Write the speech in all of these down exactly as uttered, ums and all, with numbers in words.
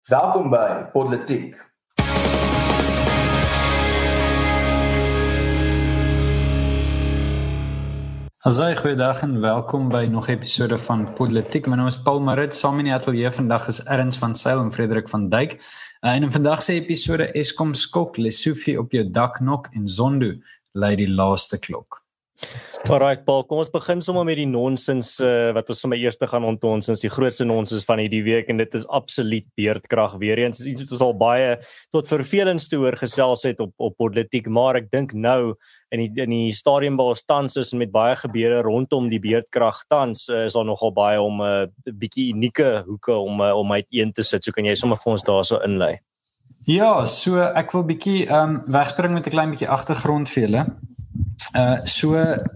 Welkom by Politiek. Asai, goeiedag en welkom by nog 'n episode van Politiek. My naam is Paul Marit, saam in die ateljee vandag is Erns van Sail en Frederik van Dijk. Uh, en in vandag se episode Eskom skok, Lesofie op jou dak nok en Zondo lei die laaste klok. Alright Paul, kom ons begin sommer met die nonsens uh, wat ons sommer eers gaan ontonsens, die grootste nonsens van hierdie week en dit is absoluut beerdkrag weer eens. Dit is iets wat ons al baie tot vervelings toe oor gesels het op op Politiek, maar ek dink nou in die in die stadium waar ons tans is en met baie gebeure rondom die beerdkrag tans uh, is daar nogal baie om 'n uh, bietjie unieke hoeke om uh, om uiteen te sit. So kan jy sommer vir ons daarso inlei. Ja, so ek wil bietjie um, wegspring met 'n klein bietjie agtergrond vir julle. Uh, so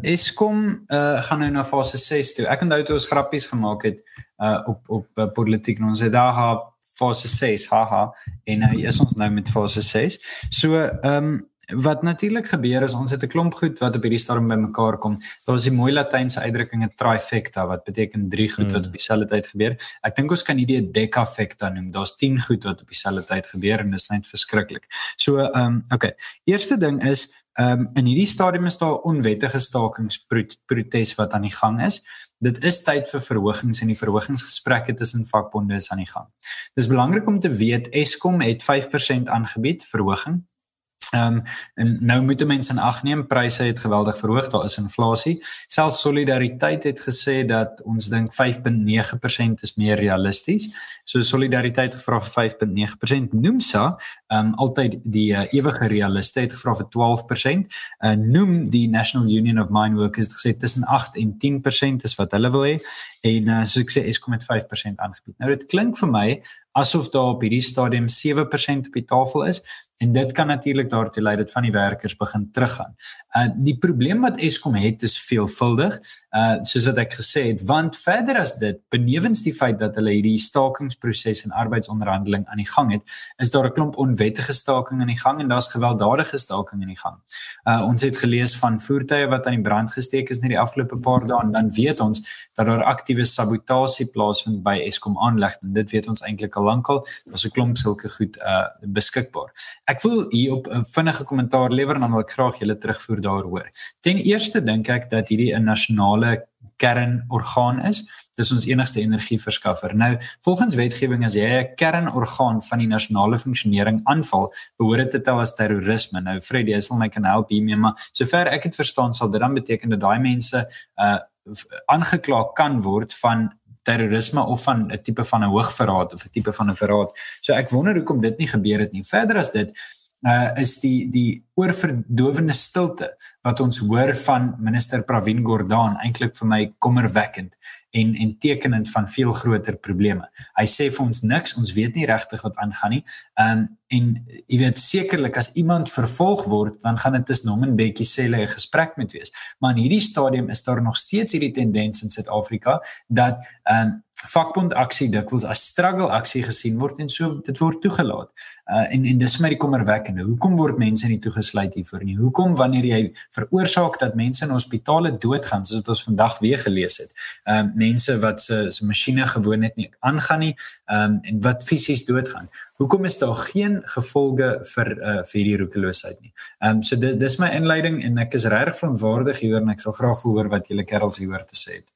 Eskom uh, gaan nou na fase ses toe. Ek onthou toe ons grappies gemaak het uh, op op uh, Politiek en ons het daar ha fase ses, haha, en nou uh, is ons nou met fase ses. So um, wat natuurlik gebeur is, ons het 'n klomp goed wat op hierdie stadium bymekaar kom. Daar is die mooi Latynse uitdrukking 'n trifecta wat beteken drie goed wat op dieselfde tyd gebeur. Ek dink ons kan hierdie 'n decafecta noem. Daar's tien goed wat op dieselfde tyd gebeur en dit is net verskriklik. So ehm um, okay. Eerste ding is Um, in hierdie stadium is daar onwettige stakingsprotes wat aan die gang is. Dit is tyd vir verhogings en die verhogingsgesprekke tussen vakbonde is aan die gang. Dit is belangrik om te weet, Eskom het vyf persent aangebied, verhoging. Um, en nou moet mense in ag neem, pryse het geweldig verhoog, daar is inflasie. Selfs Solidariteit het gesê dat ons dink vyf komma nege persent is meer realisties. So Solidariteit gevra vir vyf komma nege persent. Noomsa, um, altyd die uh, ewige realiste het gevra vir twaalf persent. Uh, Noem, die National Union of Mine Workers, het gesê tussen agt en tien persent is wat hulle wil hê. En uh, soos ek sê, Eskom het vyf persent aangebied. Nou dit klink vir my asof daar op hierdie stadium sewe persent op die tafel is. En dit kan natuurlik daartoe lei dat van die werkers begin teruggaan. Uh, die probleem wat Eskom het is veelvuldig, uh, soos wat ek gesê het, want verder as dit, benewens die feit dat hulle hierdie stakingsproses en arbeidsonderhandeling aan die gang het, is daar 'n klomp onwettige staking aan die gang en daar's gewelddadige staking aan die gang. Uh, ons het gelees van voertuie wat aan die brand gesteek is in die afgelope paar dae en dan weet ons dat daar aktiewe sabotasie plaasvind by Eskom aanleg en dit weet ons eintlik al lankal, daar's 'n klomp sulke goed uh, beskikbaar. Ek wil hier op 'n vinnige kommentaar lewer en dan wil ek graag julle terugvoer daaroor. Ten eerste dink ek dat hierdie 'n nasionale kernorgaan is. Dis ons enigste energieverskaffer. Nou, volgens wetgewing as jy 'n kernorgaan van die nasionale funksionering aanval, behoort dit te tel as terrorisme. Nou, Fred, jy sal my kan help hiermee, maar sover ek het verstaan, sal dit dan beteken dat daai mense uh aangekla kan word van terrorisme of van 'n tipe van 'n hoogverraad of 'n tipe van 'n verraad. So ek wonder hoekom dit nie gebeur het nie. Verder as dit uh, is die die oorverdowende stilte wat ons hoor van minister Pravin Gordhan eintlik vir my kommerwekkend en en tekenend van veel groter probleme. Hy sê vir ons niks, ons weet nie regtig wat aangaan nie. Um, en jy weet sekerlik as iemand vervolg word, dan gaan dit tussen hom en Bekkie Cele 'n gesprek moet wees. Maar in hierdie stadium is daar nog steeds hierdie tendens in Suid-Afrika dat um, vakbondaksie dikwels as struggle aksie gesien word en so dit word toegelaat. Uh, en en dis vir my die kommerwekkende. Hoekom word mense nie toegesluit hiervoor nie? Hoekom wanneer jy veroorsaak dat mense in hospitale doodgaan, soos wat ons vandag weer gelees het, um, mense wat se se masjiene gewoon net nie aangaan nie, um, en wat fisies doodgaan. Hoekom is daar geen gevolge vir uh, vir hierdie roekeloosheid nie? Um, so dit dis my inleiding en ek is regtig verontwaardig hieroor en ek sal graag hoor wat julle kerels hieroor te sê het.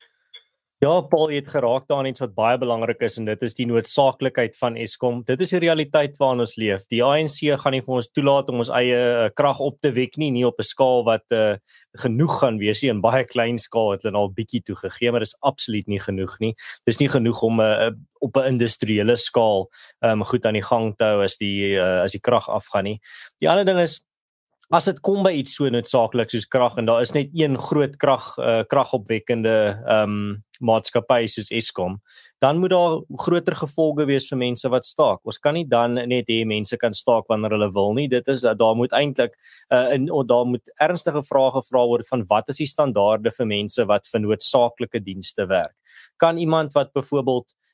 Ja, Paul, jy het geraak daar aan iets wat baie belangrik is en dit is die noodsaaklikheid van Eskom. Dit is die realiteit waarin ons leef. Die A N C gaan nie vir ons toelaat om ons eie uh, krag op te wek nie, nie op 'n skaal wat uh, genoeg gaan wees nie. In baie klein skaal het hulle al bietjie toegegee, maar dis absoluut nie genoeg nie. Dis nie genoeg om uh, op 'n industriële skaal um, goed aan die gang te hou as die uh, as die krag afgaan nie. Die ander ding is, as dit kom by iets so noodsaaklik soos krag en daar is net een groot krag uh, kragopwekkende um, maatskappy soos Eskom, dan moet daar groter gevolge wees vir mense wat staak. Ons kan nie dan net hê mense kan staak wanneer hulle wil nie. Dit is daar moet eintlik uh, in of daar moet ernstige vrae gevra word van wat is die standaarde vir mense wat vir noodsaaklike dienste werk. Kan iemand wat byvoorbeeld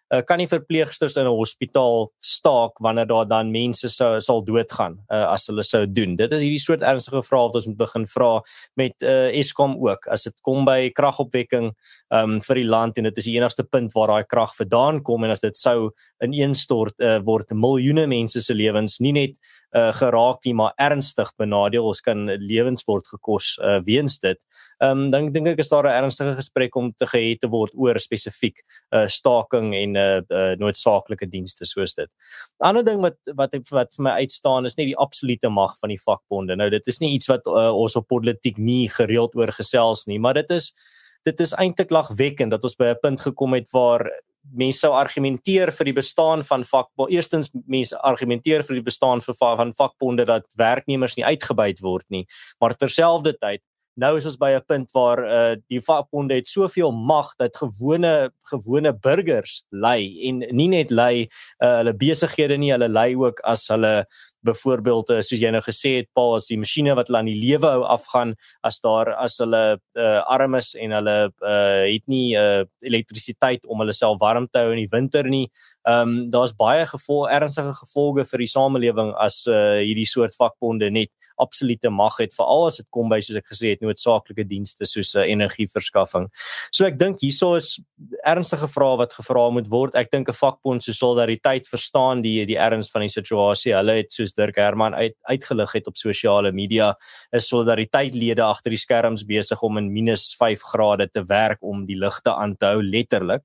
uh, kan die verpleegsters in 'n hospitaal staak wanneer daar dan mense sal, sal doodgaan uh, as hulle sou doen. Dit is hierdie soort ernstige vrae wat ons moet begin vra met uh, Eskom ook, as dit kom by kragopwekking um, vir die land, en dit is die enigste punt waar daai krag vandaan kom, en as dit sou ineenstort uh, word miljoene mense se lewens nie net uh, geraak nie, maar ernstig benadeel, ons kan lewens word gekos uh, weens dit. Um, dan dink ek is daar 'n ernstige gesprek om te gehê te word oor spesifiek uh, staking en uh, uh, noodsaaklike dienste soos dit. 'n Ander ding wat wat wat vir my uitstaan is nie die absolute mag van die vakbonde. Nou dit is nie iets wat uh, ons op politiek nie gereeld oor gesels nie, maar dit is dit is eintlik lagwekkend dat ons by 'n punt gekom het waar mense sou argumenteer vir die bestaan van vakbonde. Eerstens mense argumenteer vir die bestaan van vakbonde dat werknemers nie uitgebuit word nie, maar terselfdertyd nou is ons by 'n punt waar uh, die vakbonde het soveel mag dat gewone gewone burgers ly, en nie net ly uh, hulle besighede nie, hulle ly ook as hulle byvoorbeeld, soos jy nou gesê het, Paul, as die masjiene wat hulle aan die lewe hou afgaan, as daar as hulle uh, arm is en hulle uh, het nie uh, elektrisiteit om hulle self warm te hou in die winter nie. Um, daar's baie gevol, ernstige gevolge vir die samelewing as uh, hierdie soort vakbonde net absolute mag het, veral as dit kom by, soos ek gesê het, noodsaaklike dienste soos uh, energieverskaffing. So ek dink hierso is ernstige vrae wat gevra moet word. Ek dink 'n vakbond so Solidariteit verstaan die die erns van die situasie. Hulle het, soos Dirk Herman uit, uitgelig het op sosiale media, is Solidariteitlede agter die skerms besig om in minus vyf grade te werk om die ligte aan te hou, letterlik.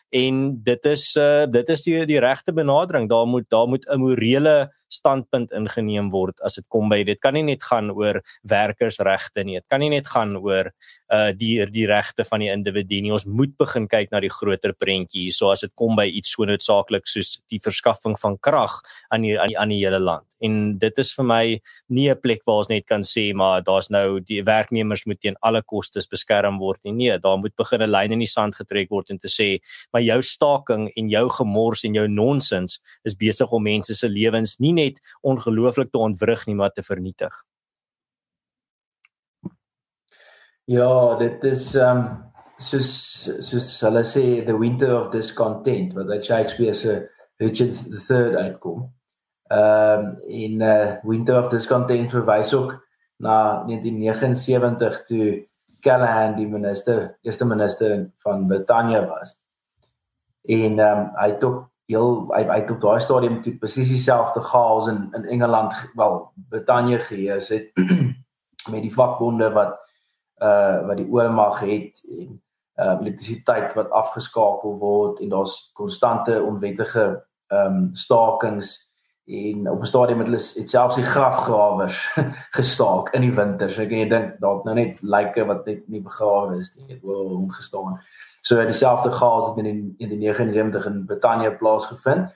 En dit is uh, dit is die die regte benadering. Daar moet daar moet 'n morele standpunt ingeneem word as dit kom by. Dit kan nie net gaan oor werkersregte nie. Dit kan nie net gaan oor uh, die die regte van die individu nie. Ons moet begin kyk na die groter prentjie. So as dit kom by iets so noodsaaklik soos die verskaffing van krag aan die aan die, aan die hele land. En dit is vir my nie 'n plek waar ons net kan sê maar daar's nou die werknemers moet teen alle kostes beskerm word nie. Nee, daar moet begin 'n lyn in die sand getrek word en te sê maar jou staking en jou gemors en jou nonsens is besig om mense se lewens nie net ongelooflik te ontwrig nie, maar te vernietig. Ja, dit is um, soos, soos hulle sê, the winter of discontent, wat uit Shakespeare se Richard the Third uitkom. Um, in uh, Winter of Discontent verwys ook na negentien negenensewentig toe Callaghan die minister, eerste minister van Britannië was. En um, hy het ook heel, hy, hy het op daai stadium toe presies dieselfde chaos in, in Engeland, wel, Britannië geheers het, met die vakbonde wat, uh, wat die oormag het, en uh, elektrisiteit wat afgeskakel word, en daar's konstante onwettige um, stakings, en op 'n stadium het hulle het selfs die grafgrawers gestaak in die winter. So ek kan jy dink, daar het nou net lyke wat net nie begrawe is nie, het oor rondgestaan. So dieselfde chaos het in die, in die negentien negenensewentig in Britannië plaasgevind.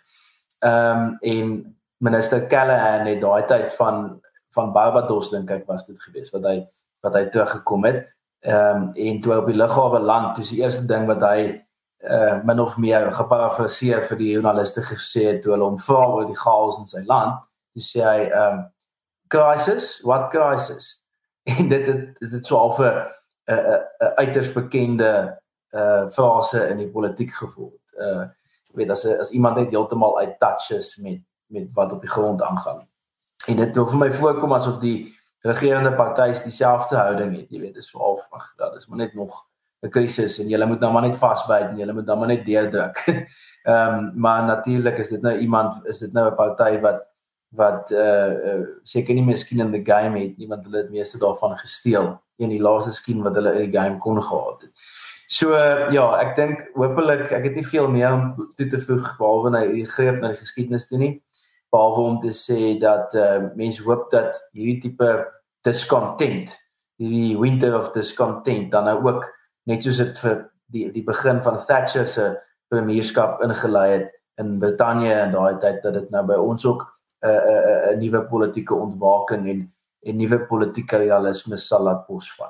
Um, en minister Callaghan het daai tyd van van Barbados dink ek was dit geweest wat hy wat hy teruggekom het. Um, en toe op die lughawe land, dis die eerste ding wat hy Uh, min of meer geparafraseer vir die journaliste gesê het toe hulle hom vra oor die chaos in sy land. Toe sê hy, um, crisis? What crisis? En dit is dit so al vir 'n uh, uh, uh, uiters bekende uh, frase in die politiek geword. Uh, jy weet, as, as iemand net heeltemal uit touch is met, met wat op die grond aangaan. En dit wil vir my voorkom asof die regerende partytjies dieselfde houding het. Jy weet, dis so ag, dat is maar net nog 'n krisis en julle moet nou maar net vasbyt en julle moet nou maar net deurdruk. Ehm um, maar natuurlik is dit nou iemand is dit nou 'n party wat wat uh, uh seker nie miskien in the game het nie, want hulle het meeste daarvan gesteel in die laaste skien wat hulle in die game kon gehad het. So uh, ja, ek dink hopelik ek het nie veel meer om toe te voeg behalwe na die greep na die geskiedenis toe nie, behalwe om te sê dat uh, mense hoop dat hierdie tipe discontent, hierdie winter of discontent dan nou ook net soos dit vir die die begin van Thatcher se premierskap ingelei het in Britannië in daai tyd, dat dit nou by ons ook 'n uh, 'n uh, uh, nuwe politieke ontwaking en 'n nuwe politieke realisme sal laat posvat.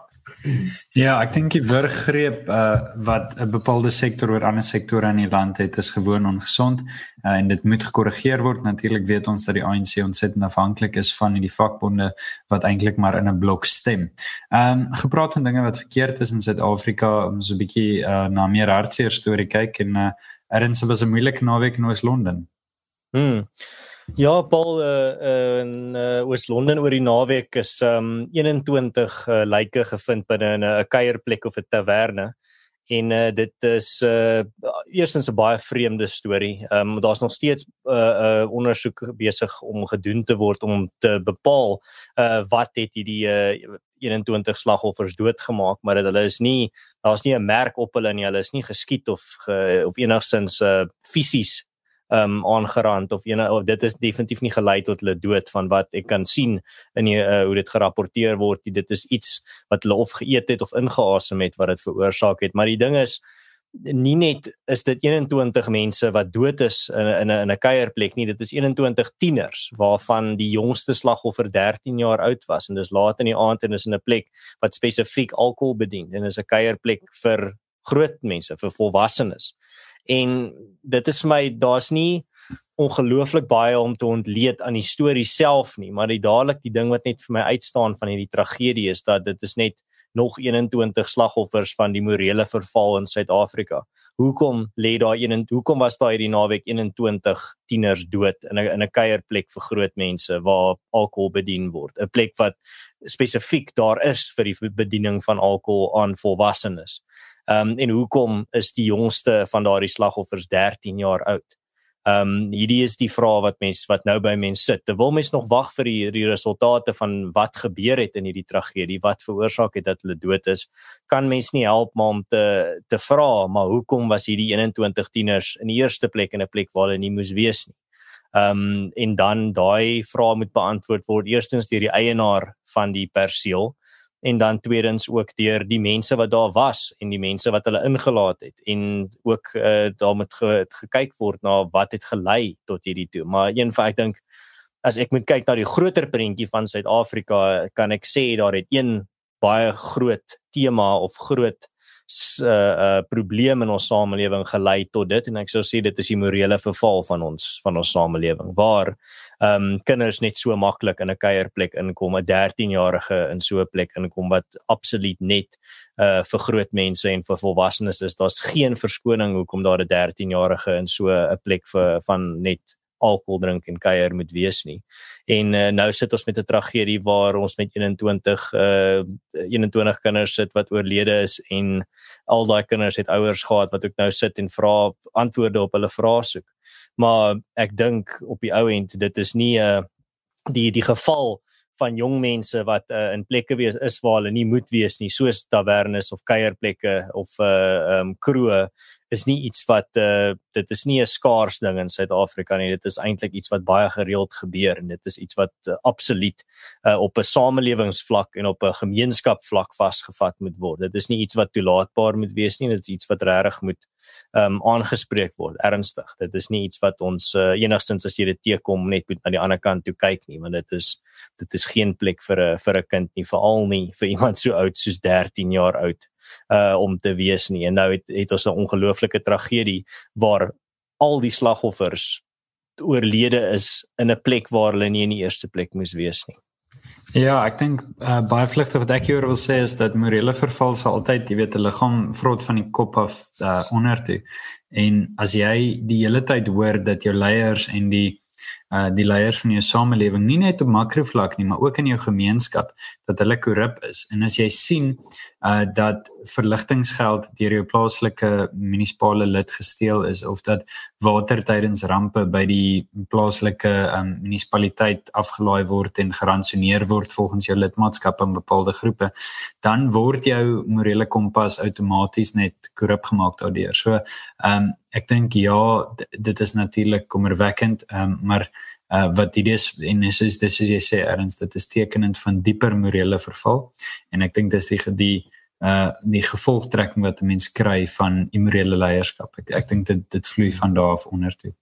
Ja, ek dink die wurggreep uh, wat 'n bepaalde sektor oor ander sektore in die land het, is gewoon ongesond uh, en dit moet gekorrigeer word. Natuurlik weet ons dat die A N C ontsettend afhanklik is van die vakbonde wat eintlik maar in 'n blok stem. Ehm um, gepraat van dinge wat verkeerd is in Suid-Afrika, om so 'n bietjie uh, na meer hartseer storie kyk en uh, Erns, was 'n moeilike naweek in Oos-London. Hmm. Ja, Paul, uh, uh, in uh, Oos-London oor die naweek is um, eenentwintig uh, lyke gevind binne 'n 'n kuierplek of 'n taverne. En uh, dit is uh, eerstens 'n baie vreemde storie. Um, daar's nog steeds 'n uh, uh, ondersoek besig om gedoen te word om te bepaal uh, wat het hierdie uh, eenentwintig slagoffers doodgemaak, maar dat hulle is nie, daar's nie 'n merk op hulle nie, hulle is nie geskiet of ge, of enigstens uh, fisies um, aangerand of, ene, of dit is definitief nie gelei tot hulle dood van wat ek kan sien in die, uh, hoe dit gerapporteer word. Dit is iets wat hulle of geëet het of ingeasem het wat dit veroorsaak het. Maar die ding is, nie net is dit eenentwintig mense wat dood is in 'n in 'n kuierplek nie, dit is eenentwintig tieners waarvan die jongste slagoffer dertien jaar oud was en dis laat in die aand en is in 'n plek wat spesifiek alkohol bedien en is 'n kuierplek vir groot mense, vir volwassenes. En dit is vir my, daar's nie ongelooflik baie om te ontleed aan die storie self nie, maar die dadelik die ding wat net vir my uitstaan van hierdie tragedie is dat dit is net nog eenentwintig slagoffers van die morele verval in Suid-Afrika. Hoekom lê daar een, hoekom was daar hierdie naweek eenentwintig tieners dood in 'n in 'n kuierplek vir groot mense waar alkohol bedien word, 'n plek wat spesifiek daar is vir die bediening van alkohol aan volwassenes. Um, en hoekom is die jongste van daardie slagoffers dertien jaar oud? Um, hierdie is die vraag wat mens, wat nou by mens sit. Terwyl mens nog wag vir die, die resultate van wat gebeur het in hierdie tragedie, wat veroorsaak het dat hulle dood is, kan mens nie help maar om te, te vra, maar hoekom was hierdie eenentwintig tieners in die eerste plek in 'n plek waar hulle nie moes wees nie? Um, en dan daai vraag moet beantwoord word, eerstens deur die eienaar van die perseel, en dan tweedens ook deur die mense wat daar was en die mense wat hulle ingelaat het en ook uh, daar moet ge, gekyk word na wat het gelei tot hierdie toe. Maar een van ek dink as ek moet kyk na die groter prentjie van Suid-Afrika, kan ek sê daar het een baie groot tema of groot uh, uh, probleem in ons samelewing gelei tot dit en ek sou sê dit is die morele verval van ons van ons samelewing waar um, kinders net so maklik in 'n kuierplek inkom, 'n dertien-jarige in so 'n plek inkom wat absoluut net uh, vir groot mense en vir volwassenes is. Daar's geen verskoning hoekom daar 'n dertien-jarige in so 'n plek vir, van net alkohol drink en kuier moet wees nie. En uh, nou sit ons met 'n tragedie waar ons met eenentwintig uh, eenentwintig kinders sit wat oorlede is en al daai kinders het ouers gehad wat ook nou sit en vra antwoorde op hulle vrae soek. Maar ek dink op die ou end dit is nie uh, die die geval van jong mense wat uh, in plekke wees is waar hulle nie moet wees nie, soos tavernes of kuierplekke of uh, um, kroë, is nie iets wat, uh, dit is nie 'n skaars ding in Suid-Afrika nie, dit is eintlik iets wat baie gereeld gebeur, en dit is iets wat uh, absoluut uh, op 'n samelewingsvlak en op 'n gemeenskapvlak vasgevat moet word. Dit is nie iets wat toelaatbaar moet wees nie, dit is iets wat regtig moet um, aangespreek word, ernstig. Dit is nie iets wat ons uh, enigstens as jy dit teekom net moet na die ander kant toe kyk nie, want dit is dit is geen plek vir 'n vir 'n kind nie, veral nie vir iemand so oud soos dertien jaar oud. Uh, om te wees nie, en nou het, het ons 'n ongelooflike tragedie waar al die slagoffers oorlede is in 'n plek waar hulle nie in die eerste plek moes wees nie. Ja, ek dink uh, baie vlugtig wat ek hier wil sê is dat morele verval sal altyd, jy weet, 'n liggaam vrot van die kop af uh, onder toe, en as jy die hele tyd hoor dat jou leiers en die Uh, die leiers van jou samelewing, nie net op makrovlak nie, maar ook in jou gemeenskap, dat hulle korrup is. En as jy sien uh, dat verligtingsgeld deur jou plaaslike munisipale lid gesteel is, of dat water tydens rampe by die plaaslike um, munisipaliteit afgelaai word en gerantsoneer word volgens jou lidmaatskap in bepaalde groepe, dan word jou morele kompas outomaties net korrup gemaak daardeur. So, um, ek dink ja, dit is natuurlik kommerwekkend, um, maar uh, wat dit is, en dis is dis soos jy sê, Erns, dit is tekenend van dieper morele verval, en ek dink dis die die uh, die gevolgtrekking wat 'n mens kry van immorele leierskap. Ek, ek dink dit dit vloei van daar af onder toe.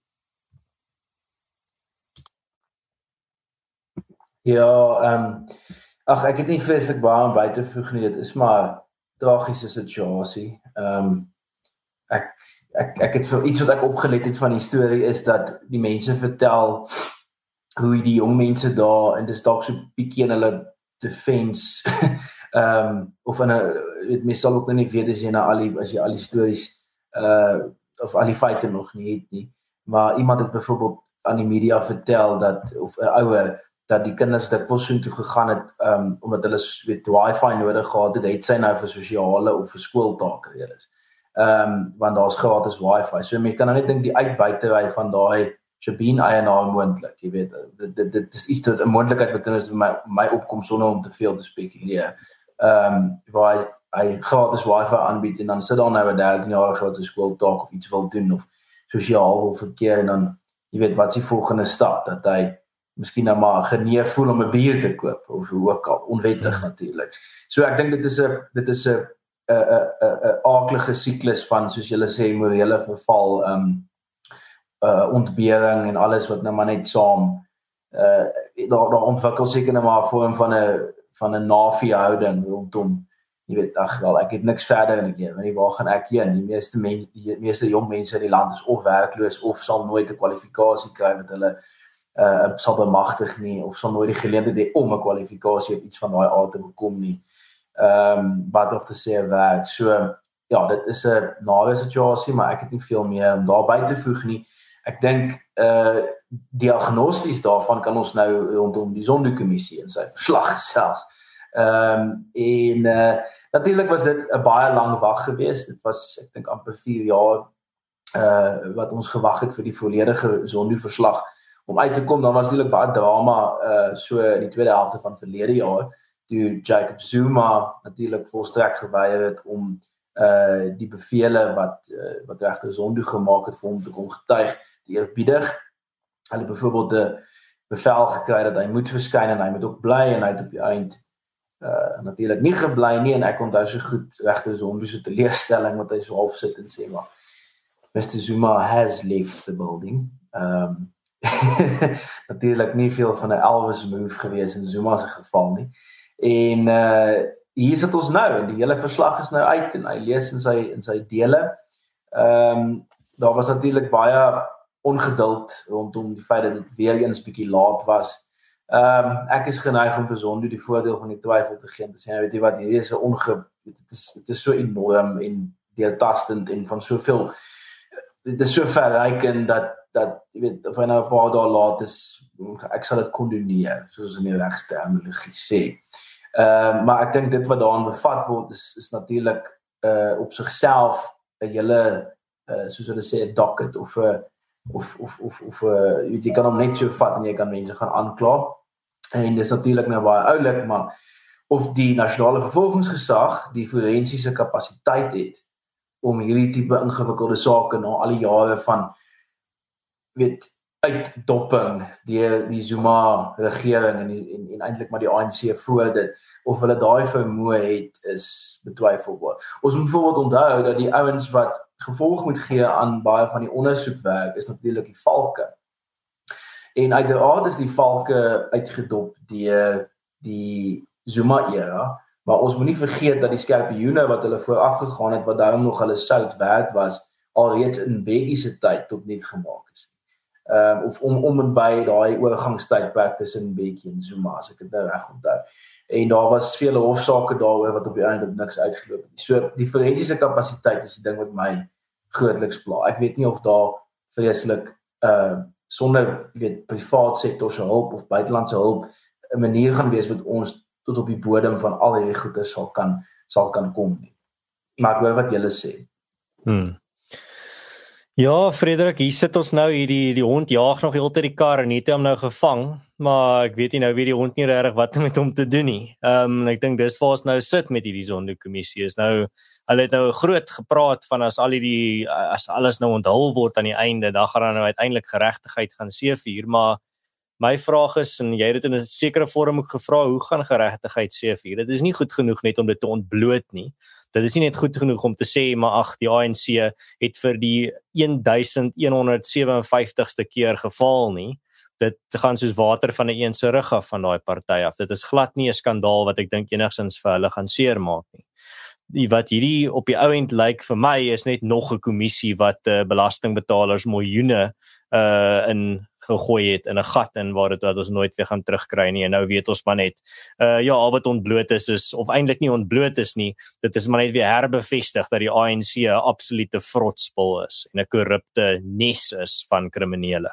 Ja, ehm um, ag ek het nie vreeslik baie om by te voeg nie, dit is maar 'n tragiese situasie. Ehm um, ek Ek, ek het vir iets wat ek opgelet het van die storie is dat die mense vertel hoe die jong mense daar, en dis dalk so bietjie in hulle defense, um, of in 'n, het mens sal ook nie weet as jy na al die, as jy al die stories uh, of al die feite nog nie het nie, maar iemand het byvoorbeeld aan die media vertel dat of 'n ouer dat die kinders dikwels so toe gegaan het um, omdat hulle weet wifi nodig gehad het, het sy nou vir sosiale of vir skooltake redes. Ehm um, want daar's gratis wifi. So mense kan nou net dink die uitbuitery van daai Shabeen eienaar moontlik, jy weet, dit dit dit is iets wat 'n moontlikheid wat in is my my opkom sonder om te veel te spekuleer. Ehm um, waar hy, hy gratis wifi aanbied en dan sit daar nou 'n dertien-jarige wat 'n skooltaak of iets wil doen of sosiaal wil verkeer en dan jy weet wat is die volgende stap dat hy miskien nou maar genee voel om 'n bier te koop of hoe ook al onwettig hmm. natuurlik. So ek dink dit is 'n dit is 'n 'n 'n 'n aaklige siklus van soos julle sê morele verval, ehm um, uh ontbering en alles wat nou maar net saam uh daar daar ontwikkel seker nou maar 'n vorm van 'n van 'n navie houding rondom jy weet ag wel ek het niks verder in die want waar gaan ek heen? Die meeste mense die meeste jong mense in die land is of werkloos of sal nooit 'n kwalifikasie kry wat hulle uh sal bemagtig nie of sal nooit die geleentheid hê om 'n kwalifikasie of iets van daai aard te bekom nie. Ehm um, wat nog te sê werk. So ja, dit is 'n nare situasie, maar ek het nie veel meer om daarby te voeg nie. Ek dink uh diagnosties daarvan kan ons nou rondom die Zondo-kommissie in sy verslag selfs. Ehm um, en uh natuurlik was dit 'n baie lang wag geweest. Dit was ek dink amper vier jaar uh wat ons gewag het vir die volledige Zondo-verslag om uit te kom. Dan was natuurlik baie drama uh so in die tweede helfte van verlede jaar toe Jacob Zuma natuurlik volstrek geweier het om uh die bevele wat uh, wat regter Zondo gemaak het vir hom te kom getuig die eerbiedig. Hulle byvoorbeeld 'n bevel gekry dat hy moet verskyn en hy moet ook bly en hy het op die eind uh natuurlik nie gebly nie en ek onthou so goed regter Zondo se teleurstelling wat hy so half sit en sê maar Mister Zuma has left the building. Um natuurlik nie veel van 'n Elvis move gewees in Zuma se geval nie. En uh hier sit ons nou en die hele verslag is nou uit en hy lees in sy in sy dele. Ehm um, daar was natuurlik baie ongeduld rondom die feit dat dit weer eens bietjie laat was. Ehm um, ek is geneig om vir Zondo die voordeel van die twyfel te gee en te sê weet jy wat hier is 'n onge dit is dit is so enorm en deurtastend en van soveel dit is so verrykend dat dat jy weet of hy nou 'n paar dae laat is ek sal dit kondoneer soos in die regsterminologie sê. Ehm uh, maar ek dink dit wat daarin bevat word is is natuurlik uh op sigself 'n hele uh soos hulle sê 'n docket of 'n of of of of uh, jy kan hom net so vat en jy kan mense gaan aankla. En dis natuurlik nou baie oulik, maar of die nasionale vervolgingsgesag die forensiese kapasiteit het om hierdie tipe ingewikkelde sake na al die jare van weet uitdopping deur die Zuma regering en die, en, en eintlik maar die A N C voor dit of hulle daai vermoë het is betwyfelbaar. Ons moet byvoorbeeld onthou dat die ouens wat gevolg moet gee aan baie van die ondersoekwerk is natuurlik die valke. En uiteraard is die valke uitgedop deur die Zuma era, maar ons moet nie vergeet dat die skorpioene wat hulle vooraf gegaan het wat daarom nog hulle sout werd was alreeds in Bekkie se tyd tot niet gemaak is. Ehm um, of om om en by daai oorgangstydperk tussen Bekkie en Zuma as ek dit nou reg onthou. En daar was vele hofsaake daaroor wat op die einde op niks uitgeloop het. So die forensiese kapasiteit is die ding wat my grootliks pla. Ek weet nie of daar vreeslik uh sonder jy weet privaat sektor se hulp of buitelandse hulp 'n manier gaan wees wat ons tot op die bodem van al hierdie goeie sal kan sal kan kom nie. Maar ek hoor wat julle sê. Hmm. Ja, Frederik, hier sit ons nou hier die die hond jaag nog heeltyd die kar en het hom nou gevang, maar ek weet nie nou wie die hond nie regtig wat met hom te doen nie. Ehm um, ek dink dis waar ons nou sit met hierdie Zondo-kommissie is nou hulle het nou groot gepraat van as al hierdie as alles nou onthul word aan die einde, dan gaan dan nou uiteindelik geregtigheid gaan seëvier, maar my vraag is en jy het dit in 'n sekere vorm ook gevra, hoe gaan geregtigheid seëvier? Dit is nie goed genoeg net om dit te ontbloot nie. Dit is nie net goed genoeg om te sê maar ag die A N C het vir die eleven seventy-five ste keer gefaal nie. Dit gaan soos water van 'n een se rug af van daai party af. Dit is glad nie 'n skandaal wat ek dink enigsins vir hulle gaan seermaak nie. Die wat hierdie op die ou end lyk vir my is net nog 'n kommissie wat uh, belastingbetalers miljoene uh in gegooi het in 'n gat in waar dit wat ons nooit weer gaan terugkry nie en nou weet ons maar net uh, ja al wat ontbloot is is of eintlik nie ontbloot is nie, dit is maar net weer herbevestig dat die A N C 'n absolute vrotspil is en 'n korrupte nes is van kriminele.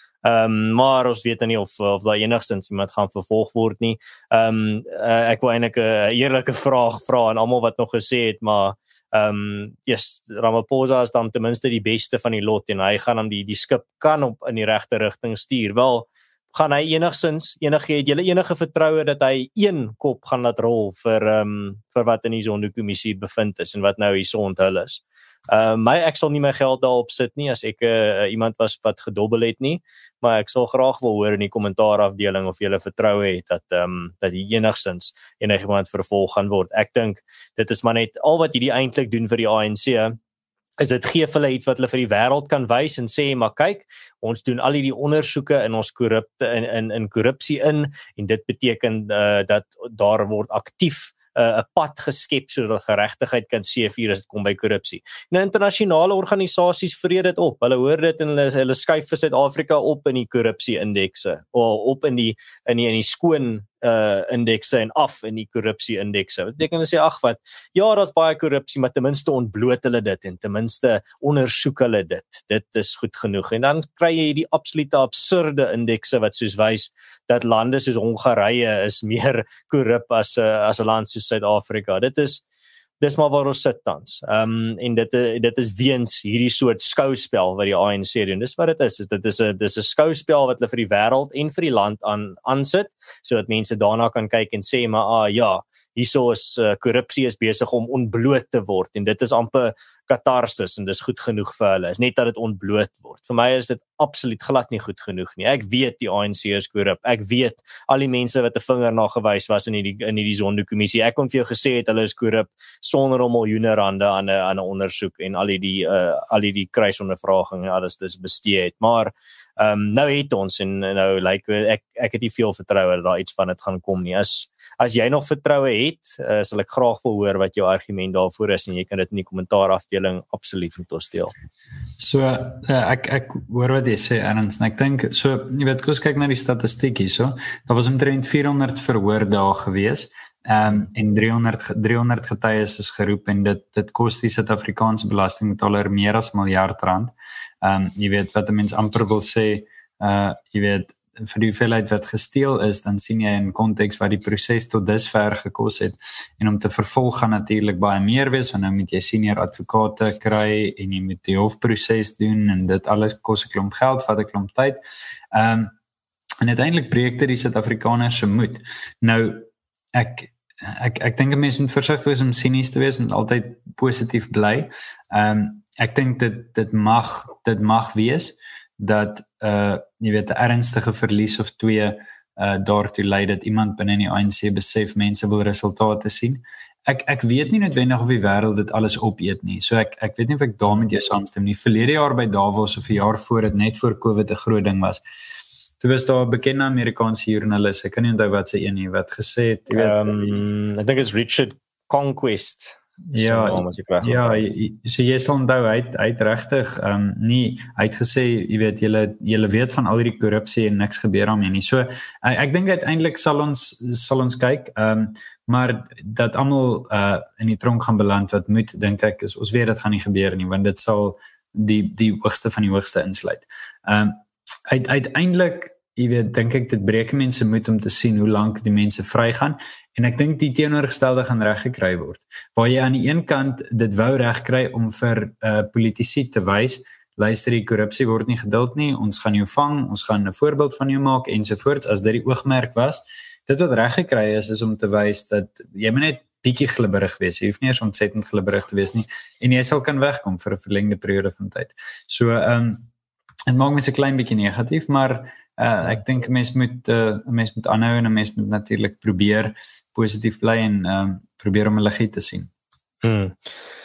Um, maar ons weet nie of, of daar enigstens iemand gaan vervolg word nie. Um, uh, ek wil eintlik 'n eerlike vraag vra aan almal wat nog gesê het, maar um, yes, Ramaphosa is dan ten minste die beste van die lot en hy gaan dan die, die skip kan op in die regte rigting stuur. Wel, gaan hy enigstens, enige, het julle enige vertroue dat hy een kop gaan laat rol vir, um, vir wat in die Zondo-kommissie bevind is en wat nou hier so onthul is. Uh, my, ek sal nie my geld daarop sit nie as ek uh, iemand was wat gedobbel het nie, maar ek sal graag wil hoor in die kommentaarafdeling of julle vertroue het dat, um, dat die enigstens enige iemand vervolg gaan word. Ek dink, dit is maar net al wat hierdie eintlik doen vir die A N C, is dit gee vir hulle iets wat hulle vir die wêreld kan wys en sê, maar kyk, ons doen al hierdie ondersoeke in ons korrupte in, in, in korrupsie in, en dit beteken uh, dat daar word aktief 'n uh, pad geskep sodat geregtigheid kan seëvier as dit kom by korrupsie. Nou internasionale organisasies vreet dit op. Hulle hoor dit en hulle hulle skuif vir Suid-Afrika op in die korrupsie-indekse of op in die in die in die skoon uh indekse en af in die korrupsie-indekse. Wat beteken hulle sê ag wat, ja, daar's baie korrupsie, maar ten minste ontbloot hulle dit en ten minste ondersoek hulle dit. Dit is goed genoeg. En dan kry jy hierdie absolute absurde indekse wat soos wys dat lande soos Hongarye is meer korrup as 'n as 'n land soos Suid-Afrika. Dit is dis maar waar ons sit tans. Um, en dit, dit is weens hierdie soort skouspel wat die A N C doen. Dis wat dit is. Dit is 'n dis 'n skouspel wat hulle vir die wêreld en vir die land aan aansit, sodat mense daarna kan kyk en sê, maar ah ja, hierso is uh, korrupsie is besig om ontbloot te word en dit is amper katarsis en dis goed genoeg vir hulle. Is net dat dit ontbloot word. Vir my is dit absoluut glad nie goed genoeg nie. Ek weet die A N C is korrup. Ek weet al die mense wat 'n vinger na gewys was in hierdie in hierdie Zondo-kommissie. Ek kon vir jou gesê het hulle is korrup sonder om miljoene rande aan 'n aan 'n ondersoek en al die uh, al die kruisondervragings en alles dis bestee het. Maar um, nou het ons en nou lyk like, ek ek het nie veel vertroue dat daar iets van dit gaan kom nie. As as jy nog vertroue het, uh, sal ek graag wil hoor wat jou argument daarvoor is en jy kan dit in die kommentaarafdeling absoluut met ons deel. So uh, ek ek hoor wat jy sê Ernst, en ek dink so jy weet kos kyk na die statistiek hierso, daar was omtrent vierhonderd verhoor dae gewees. Um, en driehonderd getuies is geroep en dit dit kos die Suid-Afrikaanse belastingbetaler meer as 'n miljard rand. Um, jy weet wat 'n mens amper wil sê, uh, jy weet vir die hoeveelheid wat gesteel is, dan sien jy in konteks wat die proses tot dusver gekos het en om te vervolg gaan natuurlik baie meer wees, want nou moet jy senior advokate kry en jy moet die hofproses doen en dit alles kos 'n klomp geld, vat 'n klomp tyd. Um, en uiteindelik breek dit die Suid-Afrikaners se moed. Nou ek ek ek dink 'n mens moet versigtig wees om sinies te wees, moet altyd positief bly. Um, ek dink dit dit mag dit mag wees dat uh jy weet 'n ernstige verlies of twee uh daartoe lei dat iemand binne in die A N C besef mense wil resultate sien. Ek ek weet nie noodwendig of die wêreld dit alles opeet nie. So ek ek weet nie of ek daarmee jou saamstem nie. Verlede jaar by Davos of 'n jaar voor dit net voor COVID 'n groot ding was. Toe was daar 'n bekende Amerikaanse joernalis, ek kan nie onthou wat sy een nie, wat gesê het, jy weet, um, ek dink is Richard Conquest. Ja, so, ja, so jy sal onthou, hy het, hy het regtig, um, nie, hy het gesê, jy weet, jylle, jylle weet van al die korrupsie en niks gebeur daarmee nie. So, ek, ek dink uiteindelik sal ons, sal ons kyk, um, maar dat almal uh, in die tronk gaan beland wat moet, dink ek, is, ons weet dit gaan nie gebeur nie, want dit sal die, die hoogste van die hoogste insluit. Um, uit, uiteindelik, jy weet, dink ek, dit breek mense moed om te sien hoe lank die mense vry gaan, en ek dink die teenoorgestelde gaan reggekry word, waar jy aan die een kant dit wou regkry om vir uh, politici te wys, luister, die korrupsie word nie geduld nie, ons gaan jou vang, ons gaan 'n voorbeeld van jou maak, ensovoorts, as dit die oogmerk was. Dit wat reggekry is, is om te wys dat jy moet net bietjie glibberig wees, jy hoef nie eens ontsettend glibberig te wees nie, en jy sal kan wegkom vir 'n verlengde periode van tyd. So, ehm, um, het maak mens 'n klein bietjie negatief, maar uh, ek dink 'n mens moet uh, 'n mens moet aanhou en 'n mens moet natuurlik probeer positief bly en um, probeer om 'n liggie te sien. Hmm.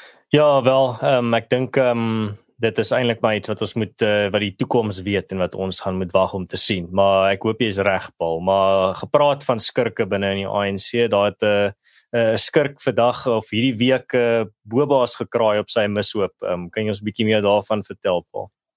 Ja, wel, um, ek dink um, dit is eintlik maar iets wat ons moet uh, wat die toekoms weet en wat ons gaan moet wag om te sien. Maar ek hoop jy is reg, Paul, maar gepraat van skurke binne in die A N C, daar het 'n uh, 'n uh, skurk vandag of hierdie week uh, Boba's gekraai op sy mishoop. Um, kan jy ons 'n bietjie meer daarvan vertel, Paul?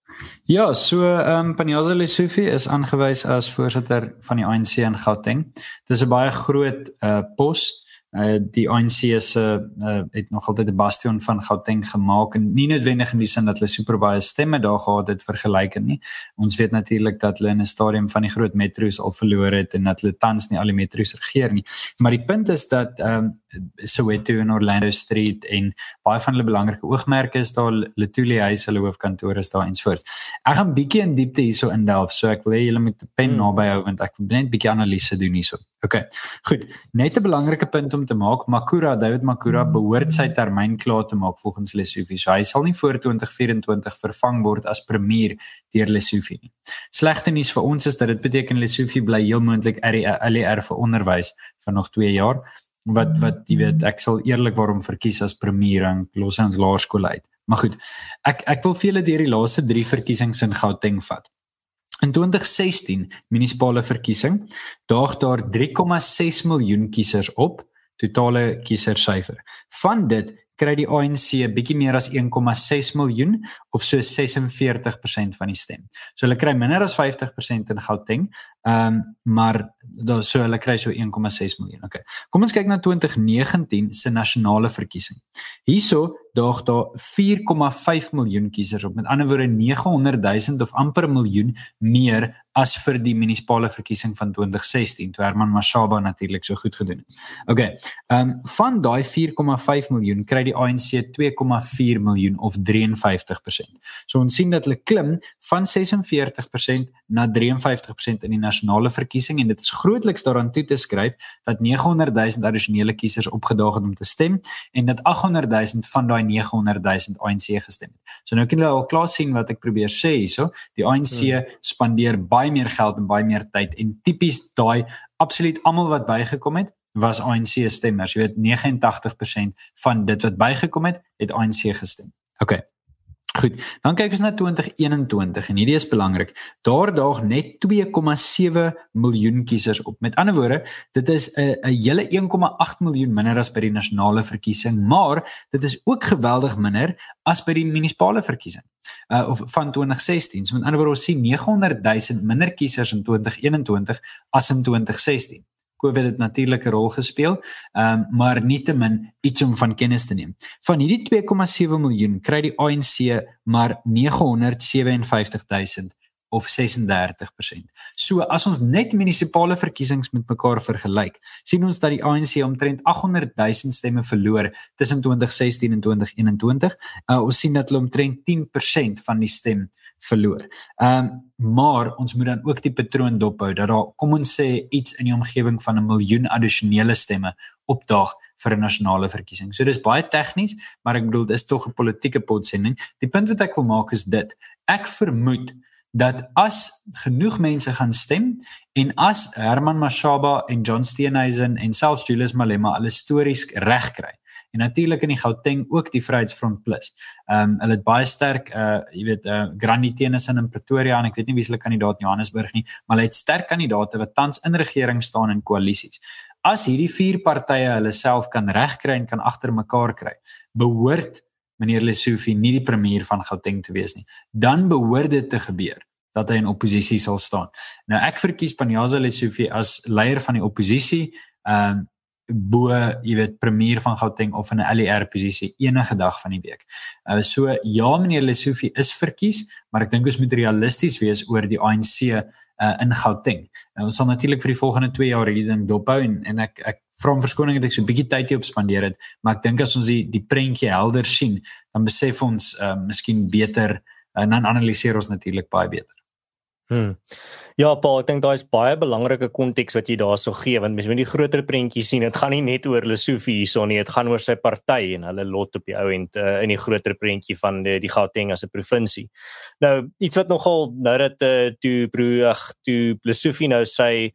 Ja, so um, Panyaza Lesufi is aangewys as voorsitter van die A N C in Gauteng. Dis 'n baie groot uh, pos. Uh, die A N C se uh, het nog altyd 'n bastion van Gauteng gemaak en nie noodwendig in die sin dat hulle super baie stemme daar gehad het vergelyk nie. Ons weet natuurlik dat hulle in 'n stadium van die groot metro's al verloor het en dat hulle tans nie al die metro's regeer nie. Maar die punt is dat um, Soweto en Orlando Street en baie van hulle belangrike oogmerke is daar, Letoile huis, hulle hoofkantoor is daar ensovoorts. Ek gaan bietjie in diepte hierso indelf, so ek wil hê julle moet 'n pen hmm. naby hou want ek wil net bietjie analise doen hierso. Okay, goed. Net 'n belangrike punt om te maak, Makura, David Makura behoort sy termyn klaar te maak volgens Lesufi. So hy sal nie voor twintig vyf en twintig vervang word as premier deur Lesufi nie. Slegte nuus vir ons is dat dit beteken Lesufi bly heel moontlik L E R vir onderwys vir nog twee jaar. Wat wat jy weet, ek sal eerlikwaar verkies as premier en los ons laerskool uit. Maar goed, ek ek wil vir julle deur die laaste drie verkiesings in Gauteng vat. In twintig sestien, munisipale verkiesing, daag daar drie komma ses miljoen kiesers op, totale kiesersyfer. Van dit kry die A N C bietjie meer as een komma ses miljoen of so vyf ses persent van die stem. So hulle kry minder as vyftig persent in Gauteng, um, maar da, so hulle kry so een komma ses miljoen. Okay. Kom ons kyk na twintig negentien se nasionale verkiesing. Hierso daag daar vier komma vyf miljoen kiesers op, met ander woorde neghonderd duisend of amper 'n miljoen meer as vir die munisipale verkiesing van twintig sestien, toe Herman Mashaba natuurlik so goed gedoen het. Okay, um, van daai vier komma vyf miljoen kry die A N C twee komma vier miljoen of vyf drie persent. So ons sien dat hulle klim van vyf ses persent na vyf drie persent in die nasionale verkiesing en dit is grootliks daaraan toe te skryf dat neghonderd duisend addisionele kiesers opgedaag het om te stem en dat agthonderd duisend van daai neghonderd duisend A N C gestem het. So nou kan julle al klaar sien wat ek probeer sê hierso. Die A N C hmm. spandeer baie meer geld en baie meer tyd en tipies daai absoluut almal wat bygekom het was A N C stemmers. Jy weet negenentagtig persent van dit wat bygekom het, het A N C gestem. Okay. Goed, dan kyk ons na twintig eenentwintig en hierdie is belangrik. Daar daag net twee komma sewe miljoen kiesers op. Met ander woorde, dit is 'n hele een komma agt miljoen minder as by die nasionale verkiesing, maar dit is ook geweldig minder as by die munisipale verkiesing uh, of van twintig sestien. So met ander woorde, ons sien neghonderd duisend minder kiesers in twintig eenentwintig as in twintig sestien. COVID het natuurlik 'n rol gespeel, um, maar nietemin iets om van kennis te neem. Van hierdie twee komma sewe miljoen kry die A N C maar neghonderd vysewenvyftig duisend of ses drie persent. So as ons net munisipale verkiesings met mekaar vergelyk, sien ons dat die A N C omtrent agthonderd duisend stemme verloor tussen twintig sestien en twintig eenentwintig. Uh, ons sien dat hulle omtrent tien persent van die stem verloor. Um, maar ons moet dan ook die patroon dophou dat daar, kom ons sê, iets in die omgewing van 'n miljoen addisionele stemme opdaag vir 'n nasionale verkiesing. So dis baie tegnies, maar ek bedoel, dit is tog 'n politieke potsending. Die punt wat ek wil maak is dit: ek vermoed dat as genoeg mense gaan stem en as Herman Mashaba en John Steenhuisen en selfs Julius Malema hulle stories reg kry, en natuurlik in die Gauteng ook die Vryheidsfront Plus. Um, hulle het baie sterk, uh, jy weet, uh, Grandi Tennyson in Pretoria, en ek weet nie wie is hulle kandidaat in Johannesburg nie, maar hulle het sterk kandidaate wat tans in regering staan in koalisies. As hierdie vier partye hulle self kan regkry en kan agter mekaar kry, behoort meneer Lesufi nie die premier van Gauteng te wees nie. Dan behoort dit te gebeur dat hy in oppositie sal staan. Nou ek verkies Panyaza Lesufi as leier van die oppositie, um, bo, jy weet, premier van Gauteng of in 'n L E R posisie enige dag van die week. Uh, so ja, meneer Lesufi is verkies, maar ek dink ons moet realisties wees oor die A N C uh, in Gauteng. Uh, ons sal natuurlik vir die volgende twee jaar hierdie ding dophou en, en ek, ek vra om verskoning dat ek so 'n bietjie tyd hierop spandeer het, maar ek dink as ons die, die prentjie helder sien, dan besef ons uh, miskien beter, uh, en dan analiseer ons natuurlik baie beter. Hmm. Ja, Paul, ek dink daar is baie belangrike konteks wat jy daar so gee, want mens moet die groter prentjie sien, dit gaan nie net oor Lesufi hierso nie, dit gaan oor sy party en hulle lot op die ou end uh, in die groter prentjie van die, die Gauteng as 'n provinsie. Nou, iets wat nogal, nou dat uh, toe, broeg, toe Lesufi nou sy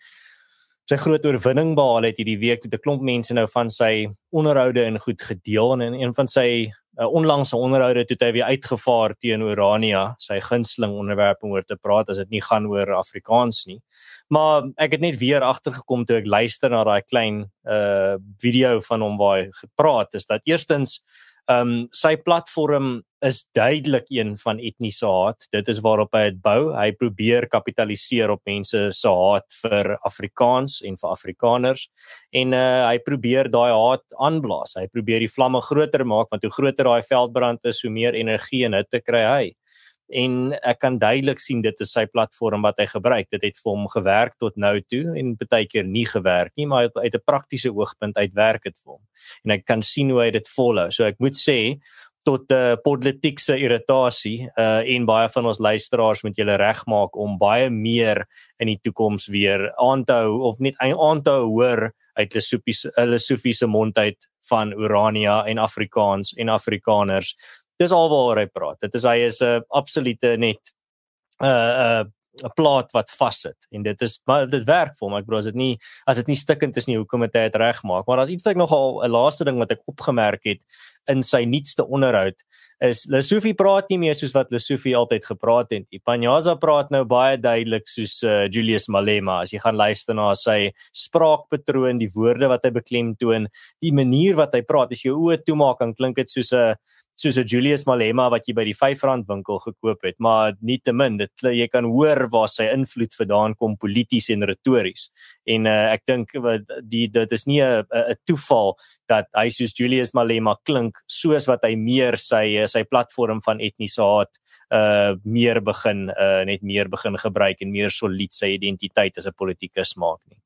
sy groot oorwinning behaal het hierdie week, toe 'n klomp mense nou van sy onderhoude en goed gedeel, en in een van sy uh, onlangse onderhoude toe hy weer uitgevaar teen Orania, sy gunsteling onderwerp om oor te praat, as dit nie gaan oor Afrikaans nie. Maar ek het net weer agtergekom toe ek luister na daai klein uh, video van hom waar hy gepraat, is dat eerstens Um, sy platform is duidelik een van etniese haat. Dit is waarop hy het bou. Hy probeer kapitaliseer op mense se haat vir Afrikaans en vir Afrikaners. En uh, hy probeer daai haat aanblaas. Hy probeer die vlamme groter maak, want hoe groter daai veldbrand is, hoe meer energie en hitte kry hy. En ek kan duidelik sien dit is sy platform wat hy gebruik. Dit het vir hom gewerk tot nou toe en baie keer nie gewerk nie, maar uit 'n praktiese oogpunt uitwerk dit vir hom. En ek kan sien hoe hy dit volhou. So ek moet sê tot uh, politieke irritasie uh, en baie van ons luisteraars moet julle regmaak om baie meer in die toekoms weer aan te hou of net aan te hou hoor uit Lesofie se mond uit van Orania en Afrikaans en Afrikaners. Dis alwaar hy praat. Dit is hy is 'n uh, absolute net 'n uh, uh, 'n plaat wat vassit en dit is maar dit werk vir hom. Ek bedoel as dit nie as dit nie stikkend is nie, hoekom het hy dit regmaak? Maar daar's iets wat ek nogal 'n laaste ding wat ek opgemerk het in sy nuutste onderhoud is Lesofie praat nie meer soos wat Lesofie altyd gepraat het. Panyaza praat nou baie duidelik soos uh, Julius Malema. As jy gaan luister na sy spraakpatroon, die woorde wat hy beklemtoon, die manier wat hy praat, as jy jou oë toemaak, dan klink dit soos 'n soos 'n Julius Malema wat jy by die vyf rand winkel gekoop het, maar nietemin, dit jy kan hoor waar sy invloed vandaan kom polities en retories. En uh, ek dink die dit is nie 'n 'n toeval dat hy soos Julius Malema klink soos wat hy meer sy sy platform van etniese haat uh, meer begin uh, net meer begin gebruik en meer solied sy identiteit as 'n politikus maak nie.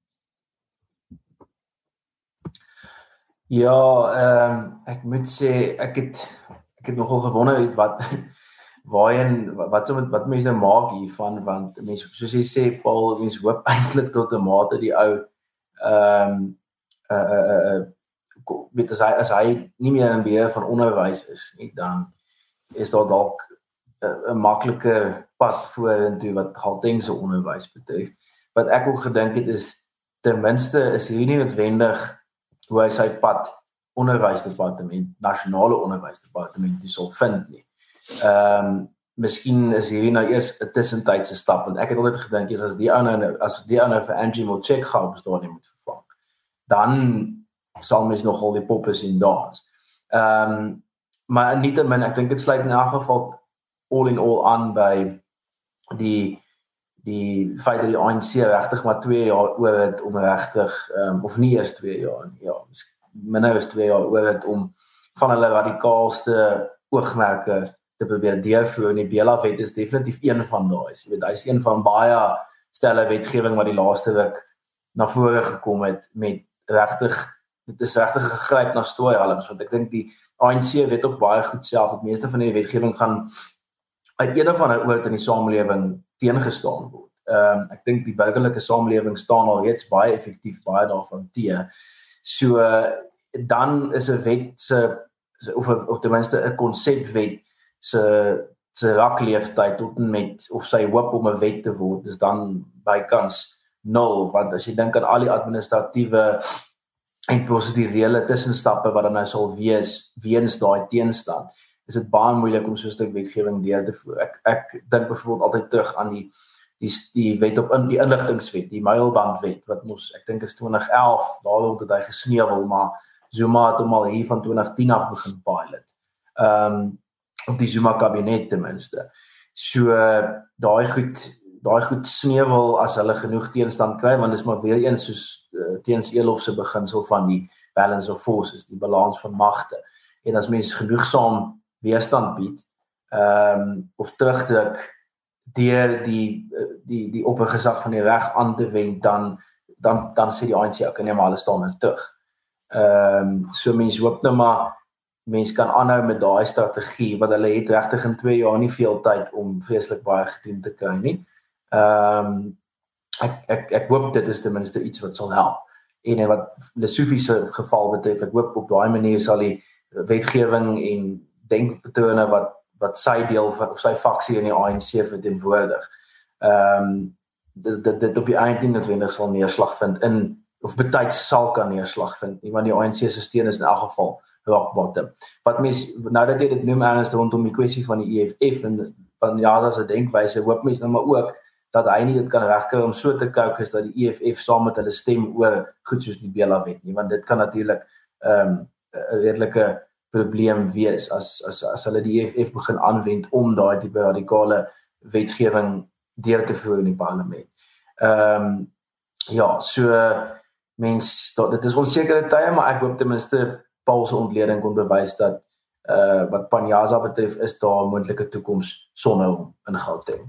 Ja, ehm um, ek moet sê ek het ek het nogal gewonder het wat waarheen wat so met wat mense maak hiervan want mense soos jy sê Paul, mense hoop eintlik tot 'n mate die ou ehm um, uh uh uh weet as hy as hy nie meer in beheer van onderwys is nie, dan is daar dalk 'n maklike pad vorentoe wat Gauteng se onderwys betref. Wat ek ook gedink het is ten minste is hier nie noodwendig hoe hy sy pad onderwysdepartement, nasionale onderwysdepartement toe sal vind nie. Ehm um, miskien is hierdie nou eers 'n tussentydse stap want ek het altyd gedink as die ou nou as die ou nou vir Angie Motshekga gaan bestaan nie moet vervang. Dan sal mens nogal die poppe sien dans. Ehm um, maar nietemin ek dink dit sluit in elk geval all in all aan by die die feit dat die A N C regtig maar twee jaar oor het om regtig um, of nie eers twee jaar nie, ja, minder as twee jaar oor het om van hulle radikaalste oogmerke te probeer deurvoer en die Bela-wet is definitief een van daai. Jy weet, hy is een van baie stelle wetgewing wat die laaste week na vore gekom het met regtig dit is regtig gegryp na strooihalms want ek dink die A N C weet ook baie goed self dat meeste van die wetgewing gaan uit een of ander oort in die samelewing teengestaan word. Ehm um, ek dink die burgerlike samelewing staan al reeds baie effektief baie daarvan teen. So dan is 'n wet se of of ten minste 'n konsepwet se se rakleeftyd tot en met of sy hoop om 'n wet te word is dan bykans nul want as jy dink aan al die administratiewe en prosedurele tussenstappe wat dan nou sal wees weens daai teenstand is dit baie moeilik om so 'n stuk wetgewing deur te voer. Ek ek dink byvoorbeeld altyd terug aan die die die wet op in die inligtingswet, die mailbandwet wat mos ek dink is twintig elf daarom het hy gesneuwel, maar Zuma het hom al hier van twintig tien af begin pilot. Ehm um, of die Zuma kabinet ten minste. So daai goed daai goed sneuwel as hulle genoeg teenstand kry want dis maar weer eens soos uh, teens Elof se beginsel van die balance of forces, die balans van magte. En as mense genoegsaam weerstand bied, ehm um, of terugdruk deur die die die oppergesag van die reg aan te wend, dan dan dan sê die A N C okay, nee, maar hulle staan nou terug. Ehm um, so mense hoop nou maar mense kan aanhou met daai strategie wat hulle het regtig in twee jaar nie veel tyd om vreeslik baie gedoen te kry nie. Ehm um, ek ek ek hoop dit is ten minste iets wat sal help. En wat Lesofie se geval betref, ek hoop op daai manier sal die wetgewing en denkpatrone wat wat sy deel van of sy faksie in die A N C verteenwoordig. Ehm um, dit dit dit op die einde noodwendig sal neerslag vind in of betyds sal kan neerslag vind nie, want die A N C se steun is in elk geval rock bottom. Wat mens nou dat jy dit noem erns rondom die kwessie van die E F F en van ja, as 'n denkwyse, hoop mens nou maar ook dat hy nie dit kan regkry om so te kook is dat die E F F saam met hulle stem oor goed soos die Bela-wet nie, want dit kan natuurlik ehm um, 'n redelike probleem wees as as as hulle die E F F begin aanwend om daai tipe radikale wetgewing deur te voer in die parlement. Ehm um, ja, so mens dit is onsekere tye, maar ek hoop ten minste Paul se ontleding kon bewys dat uh wat Panyaza betref is daar 'n moontlike toekoms sonder hom in Gauteng.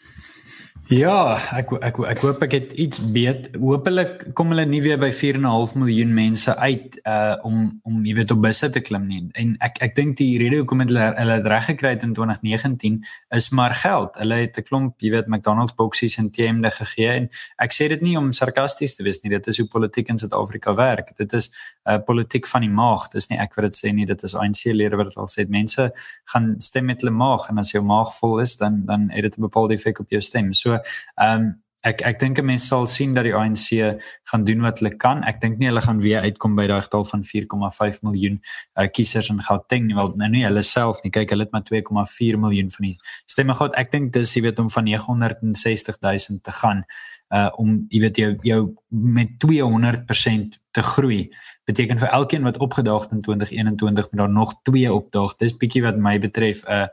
Ja, ek ek ek hoop ek het iets beet. Hoopelik kom hulle nie weer by vier en 'n half miljoen mense uit uh om om jy weet op busse te klim nie. En ek ek dink die rede hoekom het hulle hulle het reg gekry het in twintig negentien is maar geld. Hulle het 'n klomp, jy weet, McDonald's boksies en T M'de gegee en ek sê dit nie om sarkasties te wees nie. Dit is hoe politiek in Suid-Afrika werk. Dit is uh politiek van die maag. Dis nie ek wat dit sê nie. Dit is A N C-lede wat dit al sê. Mense gaan stem met hulle maag en as jou maag vol is dan dan het dit 'n bepaalde effek op jou stem. So Ehm um, ek ek dink 'n mens sal sien dat die A N C gaan doen wat hulle kan. Ek dink nie hulle gaan weer uitkom by daai getal van vier komma vyf miljoen uh, kiesers in Gauteng nie, wel nou nie hulle self nie. Kyk, hulle het maar twee komma vier miljoen van die stemme gehad. Ek dink dis jy weet om van nege sestig duisend te gaan uh om jy weet jou jou met tweehonderd persent te groei. Beteken vir elkeen wat opgedaag het in twintig eenentwintig met daar nog twee opdaag. Dis bietjie wat my betref 'n uh,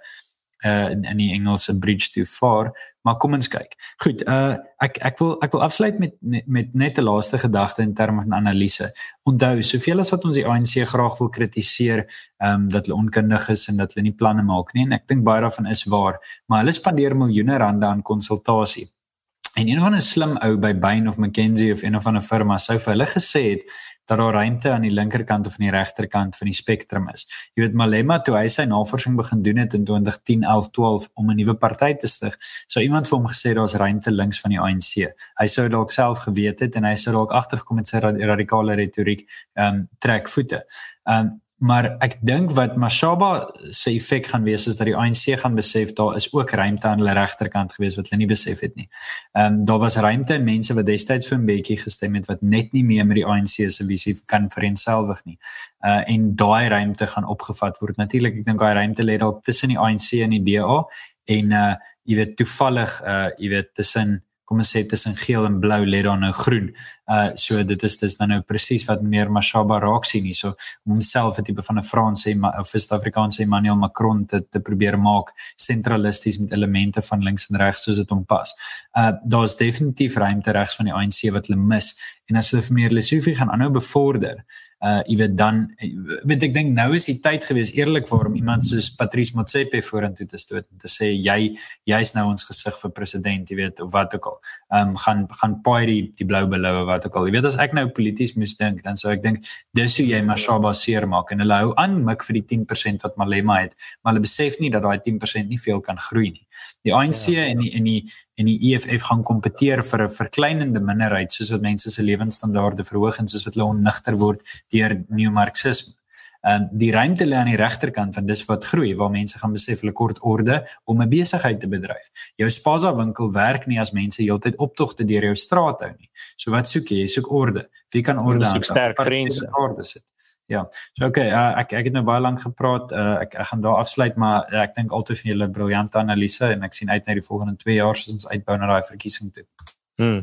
uh in, in die Engelse bridge too far, maar kom ons kyk. Goed, uh ek ek wil ek wil afsluit met met, met net 'n laaste gedagte in terme van analise. Onthou, soveel as wat ons die A N C graag wil kritiseer, um dat hulle onkundig is en dat hulle nie planne maak nie, en ek dink baie daarvan is waar, maar hulle spandeer miljoene rande aan konsultasie. En een van 'n slim ou by Bain of McKinsey of een of ander firma sou vir hulle gesê het dat daar ruimte aan die linkerkant of aan die regterkant van die spektrum is. Jy weet, Malema, toe hy sy navorsing begin doen het in twintig tien, elf, twaalf om 'n nuwe party te stig, sou iemand vir hom gesê daar's ruimte links van die A N C. Hy sou dalk self geweet het en hy sou dalk agtergekom met sy radikale retoriek um, trek voete. Um, Maar ek dink wat Mashaba se effek gaan wees is dat die A N C gaan besef daar is ook ruimte aan hulle regterkant gewees wat hulle nie besef het nie. Ehm um, daar was ruimte in mense wat destyds vir 'n bietjie gestem het wat net nie meer met die A N C se visie kan vereenselwig nie. Uh en daai ruimte gaan opgevat word. Natuurlik, ek dink daai ruimte lê dalk tussen die A N C en die D A en uh jy weet toevallig uh jy weet tussen kom ons sê tussen geel en blou lê daar nou groen. Uh so dit is dis nou presies wat meneer Mashaba raak sien nie. So om homself 'n tipe van 'n Franse of Suid-Afrikaanse Emmanuel Macron te te probeer maak sentralisties met elemente van links en regs soos dit hom pas. Uh daar's definitief ruimte regs van die A N C wat hulle mis. En as hulle vir meneer Lesofie gaan aanhou bevorder, uh jy weet dan weet ek dink nou is die tyd gewees eerlikwaar om iemand soos Patrice Motsepe vorentoe te stoot en te sê jy jy's nou ons gesig vir president, jy weet, of wat ook al. Um gaan gaan paai die die blou beloue wat ook al. Jy weet, as ek nou polities moes dink, dan sou ek dink dis hoe jy Mashaba seer maak en hulle hou aan mik vir die tien persent wat Malema het, maar hulle besef nie dat daai tien persent nie veel kan groei nie. Die A N C ja. en die en die en die E F F gaan kompeteer vir 'n verkleinende minderheid soos wat mense se lewensstandaarde verhoog en soos wat hulle onnigter word deur neomarxisme. Um, die ruimte lê aan die regterkant van dis wat groei, waar mense gaan besef hulle kort orde om 'n besigheid te bedryf. Jou Spaza winkel werk nie as mense heeltyd optogte deur jou straat hou nie. So wat soek jy? Jy soek orde. Wie kan orde aan? Soek sterk grense. Orde sit. Ja, so oké, okay, uh, ek ek het nou baie lank gepraat, uh, ek ek gaan daar afsluit, maar uh, ek dink altyd vir julle briljante analise en ek sien uit na die volgende twee jaar soos ons uitbou na daai verkiesing toe. Hmm.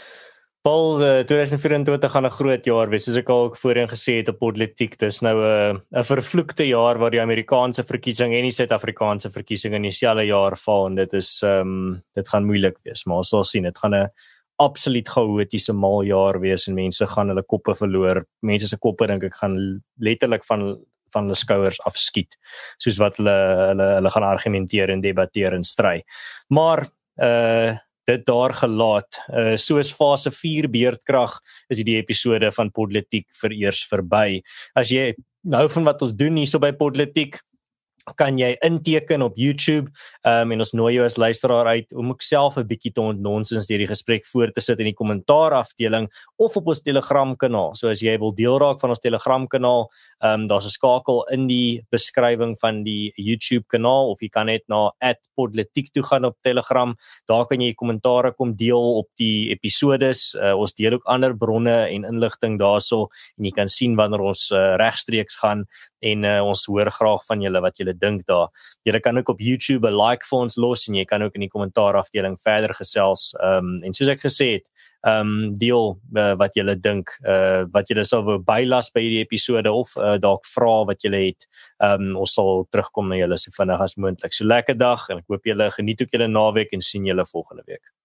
Paul, twintig vyf-en-twintig gaan 'n groot jaar wees, soos ek al voorheen gesê het op politiek. Dis nou 'n 'n vervloekte jaar waar die Amerikaanse verkiesing en die Suid-Afrikaanse verkiesing in dieselfde jaar val en dit is ehm um, dit gaan moeilik wees, maar ons sal sien, dit gaan 'n absoluut chaotiese maljaar wees en mense gaan hulle koppe verloor. Mense se koppe dink ek gaan letterlik van van hulle skouers afskiet, soos wat hulle hulle hulle gaan argumenteer en debatteer en stry. Maar uh dit daar gelaat, uh, soos fase vier beerdkrag is die episode van Politiek vereers verby. As jy nou van wat ons doen hierso by Politiek, kan jy inteken op YouTube um, en ons nooi jou as luisteraar uit om ook self 'n bietjie te ontnonsens deur die gesprek voor te sit in die kommentaarafdeling of op ons Telegram kanaal. So as jy wil deel raak van ons Telegram kanaal, um, daar's 'n skakel in die beskrywing van die YouTube kanaal of jy kan net na at podletiek toe gaan op Telegram. Daar kan jy kommentare kom deel op die episodes. Uh, ons deel ook ander bronne en inligting daarso en jy kan sien wanneer ons uh, regstreeks gaan en uh, ons hoor graag van julle wat julle dink daar. Julle kan ook op YouTube 'n like vir ons los en jy kan ook in die kommentaarafdeling verder gesels. Um, en soos ek gesê het, um, deel uh, wat julle dink, uh, wat julle sal wou bylas by hierdie episode of uh, dalk vra wat julle het. Um, ons sal terugkom na julle so vinnig as moontlik. So lekker dag en ek hoop julle geniet ook julle naweek en sien julle volgende week.